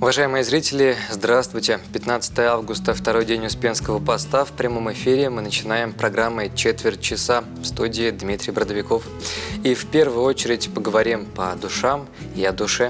Уважаемые зрители, здравствуйте! 15 августа, второй день Успенского поста. В прямом эфире мы начинаем программой «Четверть часа» в студии Дмитрий Бродовиков. И в первую очередь поговорим по душам и о душе.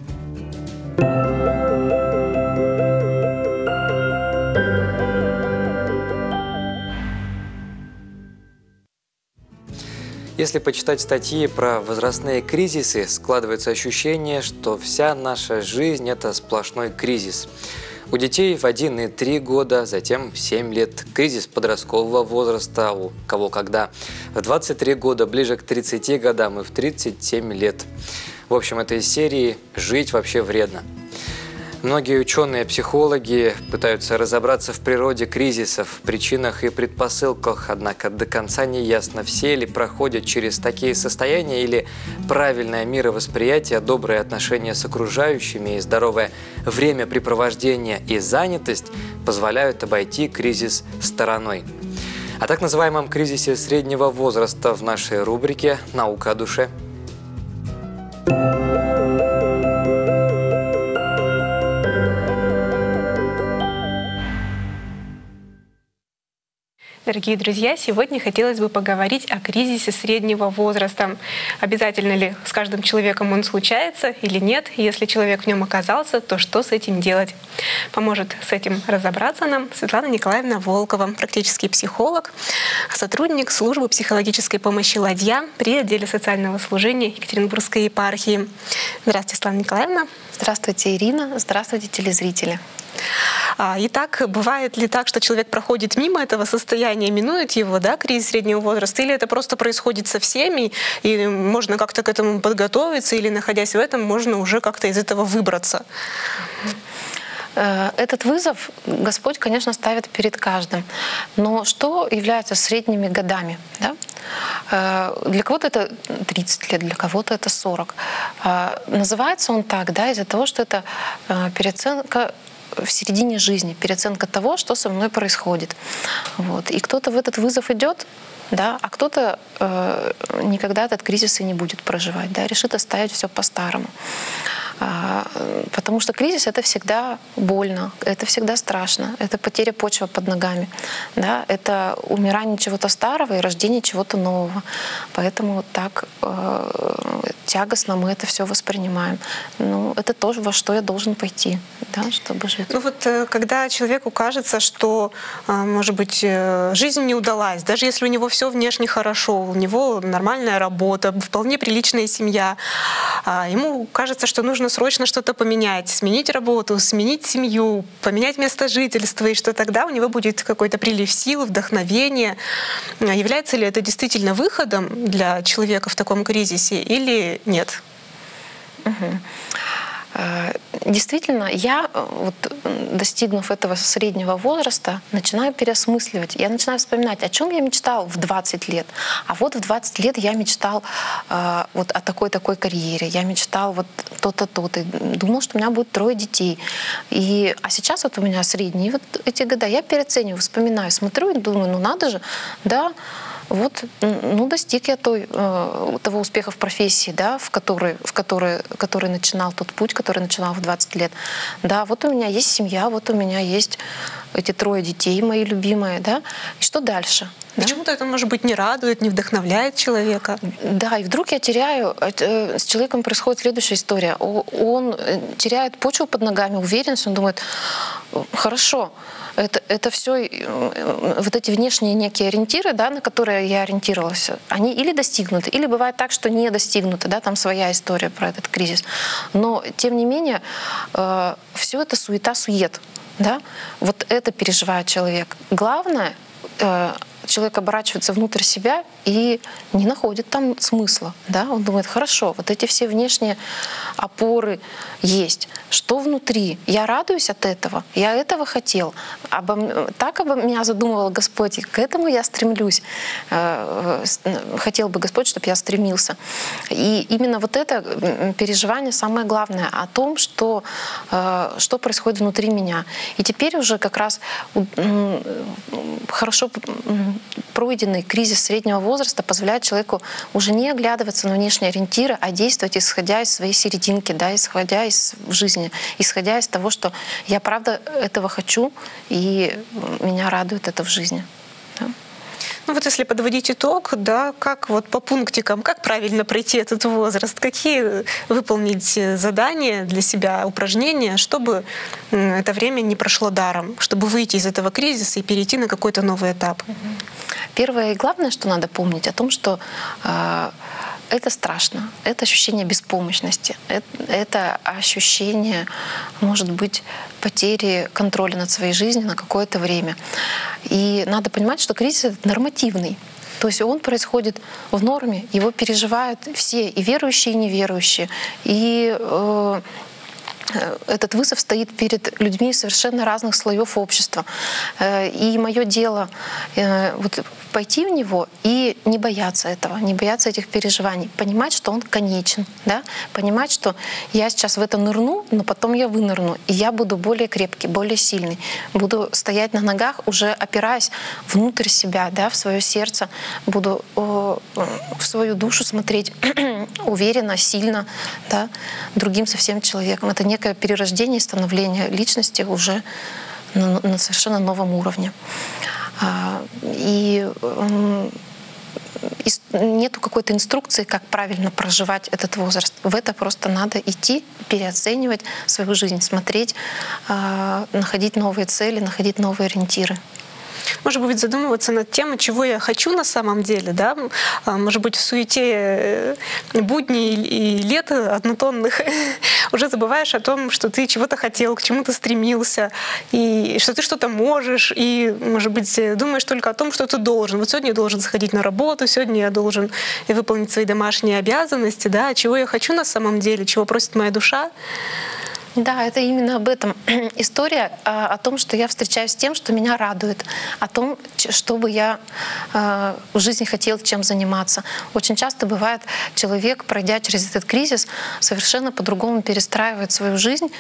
Если почитать статьи про возрастные кризисы, складывается ощущение, что вся наша жизнь – это сплошной кризис. У детей в 1 и 3 года, затем в 7 лет кризис подросткового возраста, у кого когда, в 23 года, ближе к 30 годам и в 37 лет. В общем, это из серии «Жить вообще вредно». Многие ученые-психологи пытаются разобраться в природе кризисов, причинах и предпосылках, однако до конца не ясно, все ли проходят через такие состояния или правильное мировосприятие, добрые отношения с окружающими и здоровое времяпрепровождение и занятость позволяют обойти кризис стороной. О так называемом кризисе среднего возраста в нашей рубрике «Наука о душе». Дорогие друзья, сегодня хотелось бы поговорить о кризисе среднего возраста. Обязательно ли с каждым человеком он случается или нет? Если человек в нем оказался, то что с этим делать? Поможет с этим разобраться нам Светлана Николаевна Волкова, практический психолог, сотрудник службы психологической помощи «Ладья» при отделе социального служения Екатеринбургской епархии. Здравствуйте, Светлана Николаевна. Здравствуйте, Ирина. Здравствуйте, телезрители. Итак, бывает ли так, что человек проходит мимо этого состояния, минует его, да, кризис среднего возраста, или это просто происходит со всеми, и можно как-то к этому подготовиться, или, находясь в этом, можно уже как-то из этого выбраться? Этот вызов Господь, конечно, ставит перед каждым. Но что является средними годами? Да? Для кого-то это 30 лет, для кого-то это 40. Называется он так, да, из-за того, что это переоценка в середине жизни, переоценка того, что со мной происходит. Вот. И кто-то в этот вызов идет, да, а кто-то никогда этот кризис и не будет проживать, да, решит оставить все по-старому. Потому что кризис — это всегда больно, это всегда страшно, это потеря почвы под ногами, да, это умирание чего-то старого и рождение чего-то нового. Поэтому так тягостно мы это все воспринимаем. Ну, это то, во что я должен пойти, да, чтобы жить. Ну вот когда человеку кажется, что, может быть, жизнь не удалась, даже если у него все внешне хорошо, у него нормальная работа, вполне приличная семья, ему кажется, что нужно срочно что-то поменять, сменить работу, сменить семью, поменять место жительства, и что тогда у него будет какой-то прилив сил, вдохновения. Является ли это действительно выходом для человека в таком кризисе или нет? Действительно, я, вот, достигнув этого среднего возраста, начинаю переосмысливать. Я начинаю вспоминать, о чем я мечтал в 20 лет. А вот в 20 лет я мечтал вот о такой-такой карьере. Я мечтал вот то-то, то-то. Думал, что у меня будет 3 детей. А сейчас вот у меня средние вот эти года. Я переоцениваю, вспоминаю, смотрю и думаю, ну надо же, да, вот, ну, достиг я того успеха в профессии, да, в который начинал тот путь, который начинал в 20 лет. Да, вот у меня есть семья, вот у меня есть эти 3 детей, мои любимые, да. И что дальше? Почему-то это, может быть, не радует, не вдохновляет человека. Да, и вдруг я теряю, с человеком происходит следующая история. Он теряет почву под ногами, уверенность, он думает, хорошо, это все вот эти внешние некие ориентиры, да, на которые я ориентировалась, они или достигнуты, или бывает так, что не достигнуты, да, там своя история про этот кризис. Но тем не менее все это суета-сует, да, вот это переживает человек. Главное, человек оборачивается внутрь себя и не находит там смысла. Да? Он думает, хорошо, вот эти все внешние опоры есть. Что внутри? Я радуюсь от этого, я этого хотел. Так обо меня задумывал Господь, и к этому я стремлюсь. Хотел бы Господь, чтобы я стремился. И именно вот это переживание самое главное о том, что происходит внутри меня. И теперь уже как раз хорошо пройденный кризис среднего возраста позволяет человеку уже не оглядываться на внешние ориентиры, а действовать исходя из своей серединки, да, исходя из жизни, исходя из того, что я правда этого хочу, и меня радует это в жизни. Да. Ну вот если подводить итог, да, как вот по пунктикам, как правильно пройти этот возраст, какие выполнить задания для себя, упражнения, чтобы это время не прошло даром, чтобы выйти из этого кризиса и перейти на какой-то новый этап? Первое и главное, что надо помнить, о том, что это страшно, это ощущение беспомощности, это ощущение, может быть, потери контроля над своей жизнью на какое-то время. И надо понимать, что кризис этот нормативный. То есть он происходит в норме, его переживают все, и верующие, и неверующие. И этот вызов стоит перед людьми совершенно разных слоев общества. И мое дело вот пойти в него и не бояться этого, не бояться этих переживаний, понимать, что он конечен, да? Понимать, что я сейчас в это нырну, но потом я вынырну, и я буду более крепкий, более сильный, буду стоять на ногах, уже опираясь внутрь себя, да, в свое сердце, буду в свою душу смотреть уверенно, сильно, да, другим совсем человеком. Это некое перерождение и становление личности уже на совершенно новом уровне. И нету какой-то инструкции, как правильно проживать этот возраст. В это просто надо идти, переоценивать свою жизнь, смотреть, находить новые цели, находить новые ориентиры. Может быть, задумываться над тем, чего я хочу на самом деле, да? Может быть, в суете будней и лет однотонных уже забываешь о том, что ты чего-то хотел, к чему-то стремился, и что ты что-то можешь, и, может быть, думаешь только о том, что ты должен. Вот сегодня я должен сходить на работу, сегодня я должен выполнить свои домашние обязанности, да? Чего я хочу на самом деле, чего просит моя душа. Да, это именно об этом история, о том, что я встречаюсь с тем, что меня радует, о том, что бы я в жизни хотел чем заниматься. Очень часто бывает, человек, пройдя через этот кризис, совершенно по-другому перестраивает свою жизнь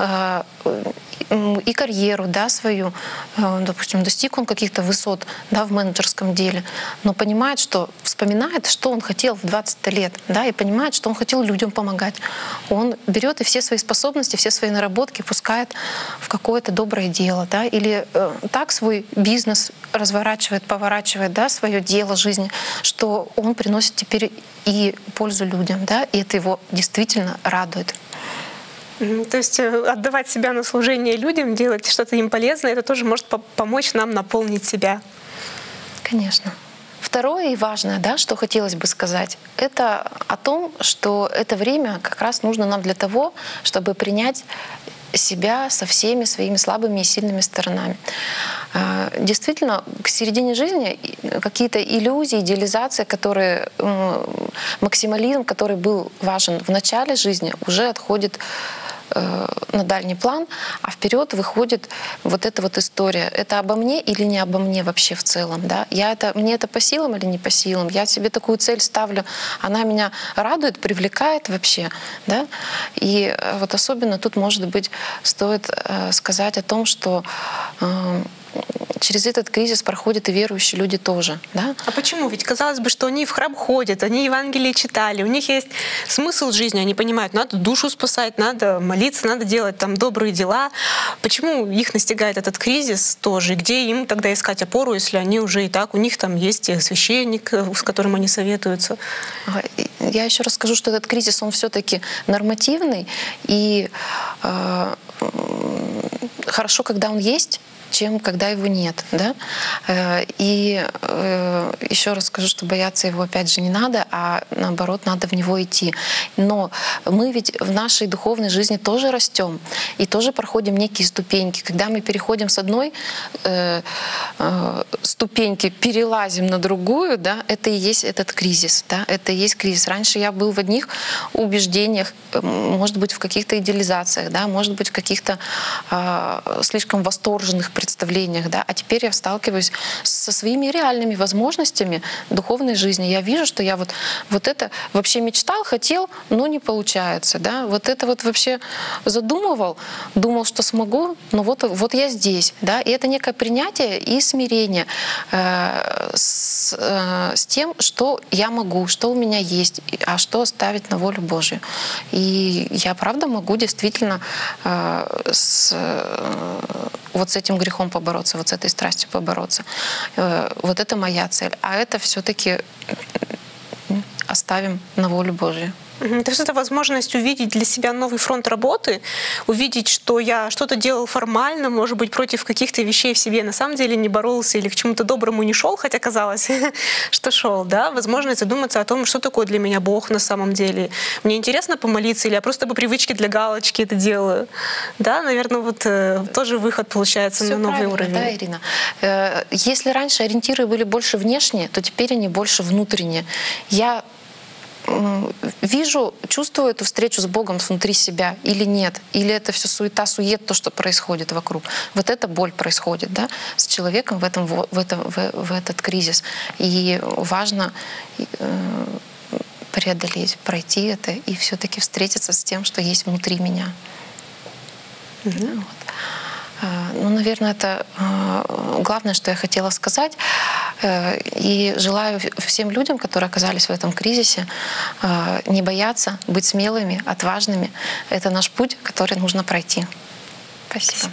и карьеру, да, свою. Допустим, достиг он каких-то высот, да, в менеджерском деле, но понимает, что вспоминает, что он хотел в 20 лет, да, и понимает, что он хотел людям помогать. Он берет и все свои способности, все свои наработки пускает в какое-то доброе дело, да, или так свой бизнес разворачивает, поворачивает, да, свое дело жизни, что он приносит теперь и пользу людям, да, и это его действительно радует. То есть отдавать себя на служение людям, делать что-то им полезное, это тоже может помочь нам наполнить себя. Конечно. Второе и важное, да, что хотелось бы сказать, это о том, что это время как раз нужно нам для того, чтобы принять себя со всеми своими слабыми и сильными сторонами. Действительно, к середине жизни какие-то иллюзии, идеализация, которые, максимализм, который был важен в начале жизни, уже отходит на дальний план, а вперед выходит вот эта вот история. Это обо мне или не обо мне вообще в целом? Да? Мне это по силам или не по силам? Я себе такую цель ставлю, она меня радует, привлекает вообще. Да? И вот особенно тут, может быть, стоит сказать о том, что через этот кризис проходят и верующие люди тоже. Да? А почему? Ведь казалось бы, что они в храм ходят, они Евангелие читали, у них есть смысл жизни, они понимают, надо душу спасать, надо молиться, надо делать там добрые дела. Почему их настигает этот кризис тоже? Где им тогда искать опору, если они уже и так, у них там есть священник, с которым они советуются? Я еще раз скажу, что этот кризис, он все-таки нормативный, и хорошо, когда он есть, чем когда его нет. Да? И еще раз скажу, что бояться его опять же не надо, а наоборот, надо в него идти. Но мы ведь в нашей духовной жизни тоже растем и тоже проходим некие ступеньки. Когда мы переходим с одной ступеньки, перелазим на другую, да, это и есть этот кризис. Да? Это и есть кризис. Раньше я был в одних убеждениях, может быть, в каких-то идеализациях, да, может быть, в каких-то слишком восторженных представлениях, да, а теперь я сталкиваюсь со своими реальными возможностями духовной жизни. Я вижу, что я вот это вообще мечтал, хотел, но не получается, да, вот это вот вообще задумывал, думал, что смогу, но вот я здесь, да, и это некое принятие и смирение с тем, что я могу, что у меня есть, а что оставить на волю Божию. И я, правда, могу действительно вот с этим грехом побороться, вот с этой страстью побороться. Вот это моя цель. А это все-таки оставим на волю Божию. То есть это возможность увидеть для себя новый фронт работы, увидеть, что я что-то делал формально, может быть, против каких-то вещей в себе на самом деле не боролся или к чему-то доброму не шел, хотя казалось, что шел, да, возможность задуматься о том, что такое для меня Бог на самом деле. Мне интересно помолиться или я просто по привычке для галочки это делаю, да, наверное, вот тоже выход получается Всё на новый правильно, уровень. да, Ирина. Если раньше ориентиры были больше внешние, то теперь они больше внутренние. Я вижу, чувствую эту встречу с Богом внутри себя или нет, или это все суета-сует, то, что происходит вокруг. Вот эта боль происходит, да, с человеком в этот кризис. И важно преодолеть, пройти это и все-таки встретиться с тем, что есть внутри меня. Вот. Ну, наверное, это главное, что я хотела сказать. И желаю всем людям, которые оказались в этом кризисе, не бояться, быть смелыми, отважными. Это наш путь, который нужно пройти. Спасибо.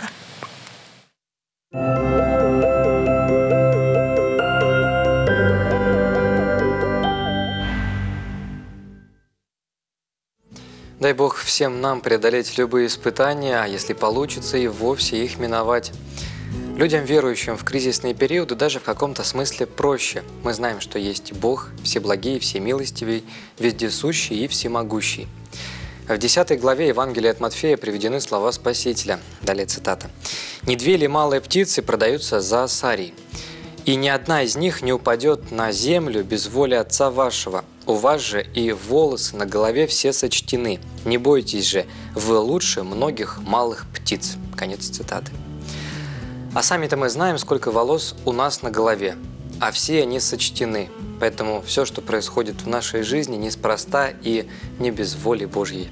Дай Бог всем нам преодолеть любые испытания, а если получится, и вовсе их миновать. Людям, верующим в кризисные периоды, даже в каком-то смысле проще. Мы знаем, что есть Бог, всеблагий, всемилостивый, вездесущий и всемогущий. В 10 главе Евангелия от Матфея приведены слова Спасителя. Далее цитата. «Не две ли малые птицы продаются за осарий? И ни одна из них не упадет на землю без воли Отца вашего. У вас же и волосы на голове все сочтены. Не бойтесь же, вы лучше многих малых птиц». Конец цитаты. А сами-то мы знаем, сколько волос у нас на голове, а все они сочтены. Поэтому все, что происходит в нашей жизни, неспроста и не без воли Божьей.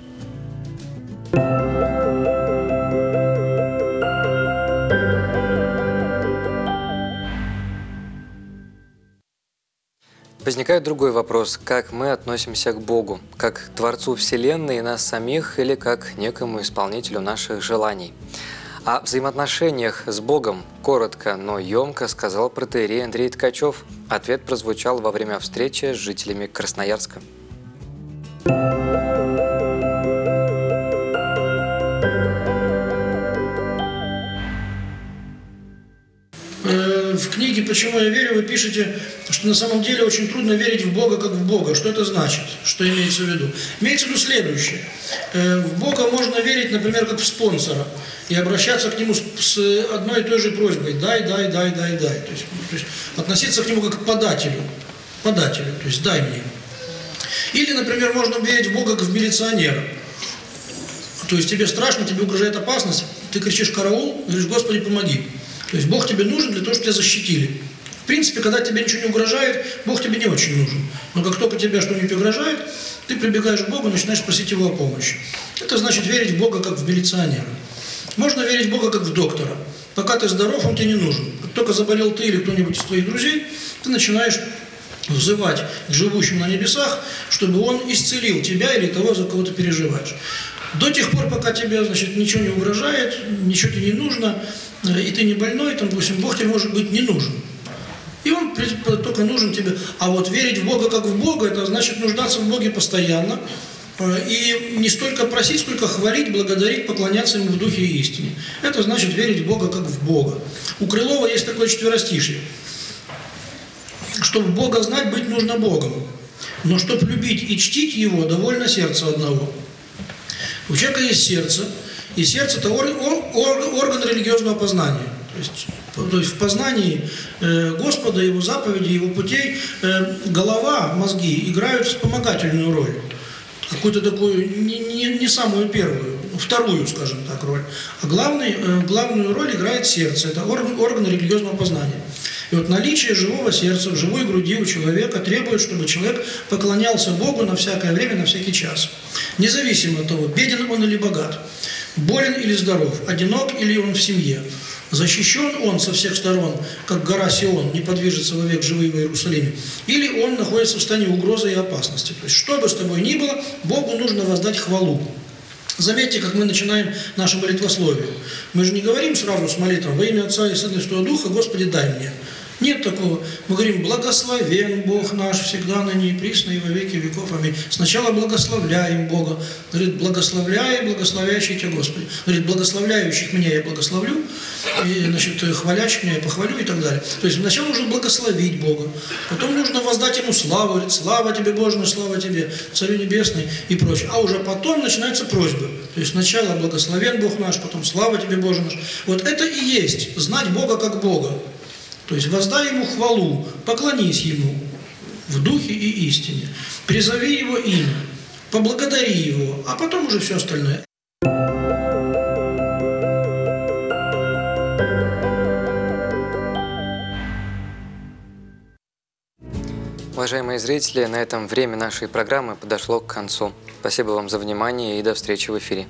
Возникает другой вопрос, как мы относимся к Богу, как к Творцу Вселенной и нас самих, или как к некому исполнителю наших желаний. О взаимоотношениях с Богом коротко, но емко сказал протоиерей Андрей Ткачев. Ответ прозвучал во время встречи с жителями Красноярска. В книге «Почему я верю» вы пишете, что на самом деле очень трудно верить в Бога как в Бога. Что это значит? Что имеется в виду? Имеется в виду следующее. В Бога можно верить, например, как в спонсора и обращаться к Нему с одной и той же просьбой «дай». То есть относиться к Нему как к подателю, то есть «дай мне». Или, например, можно верить в Бога как в милиционера. То есть тебе страшно, тебе угрожает опасность, ты кричишь «караул», говоришь «Господи, помоги». То есть Бог тебе нужен для того, чтобы тебя защитили. В принципе, когда тебе ничего не угрожает, Бог тебе не очень нужен. Но как только тебе что-нибудь угрожает, ты прибегаешь к Богу и начинаешь просить Его о помощи. Это значит верить в Бога как в милиционера. Можно верить в Бога как в доктора. Пока ты здоров, Он тебе не нужен. Как только заболел ты или кто-нибудь из твоих друзей, ты начинаешь взывать к живущему на небесах, чтобы Он исцелил тебя или того, за кого ты переживаешь. До тех пор, пока тебе, ничего не угрожает, ничего тебе не нужно, и ты не больной, допустим, Бог тебе может быть не нужен. И Он только нужен тебе. А вот верить в Бога как в Бога, это значит нуждаться в Боге постоянно. И не столько просить, сколько хвалить, благодарить, поклоняться Ему в духе и истине. Это значит верить в Бога как в Бога. У Крылова есть такое четверостишье. Чтобы Бога знать, быть нужно Богом. Но чтобы любить и чтить Его, довольно сердца одного. У человека есть сердце, и сердце – это орган религиозного познания. То есть в познании Господа, Его заповедей, Его путей голова, мозги играют вспомогательную роль. Какую-то такую, не самую первую. вторую, скажем так, роль. А главную роль играет сердце. Это орган религиозного познания. И вот наличие живого сердца в живой груди у человека требует, чтобы человек поклонялся Богу на всякое время, на всякий час. Независимо от того, беден он или богат, болен или здоров, одинок или он в семье. Защищен он со всех сторон, как гора Сион, не подвижется вовек живый в Иерусалиме, или он находится в состоянии угрозы и опасности. То есть, что бы с тобой ни было, Богу нужно воздать хвалу. Заметьте, как мы начинаем наше молитвословие. Мы же не говорим сразу с молитвой «Во имя Отца и Сына и Святого Духа, Господи, дай мне». Нет такого. Мы говорим «Благословен Бог наш всегда, ныне и присно, и во веки веков. Аминь». Сначала благословляем Бога. Говорит, благословляй, благословящий тебя Господи. Говорит, благословляющих меня я благословлю, и, значит, хвалящих меня я похвалю и так далее. То есть сначала нужно благословить Бога, потом нужно воздать Ему славу. Говорит, слава тебе, Боже наш, слава тебе, Царю Небесный и прочее. А уже потом начинаются просьбы. То есть сначала благословен Бог наш, потом слава тебе, Боже наш. Вот это и есть знать Бога как Бога. То есть воздай Ему хвалу, поклонись Ему в духе и истине, призови Его имя, поблагодари Его, а потом уже все остальное. Уважаемые зрители, на этом время нашей программы подошло к концу. Спасибо вам за внимание и до встречи в эфире.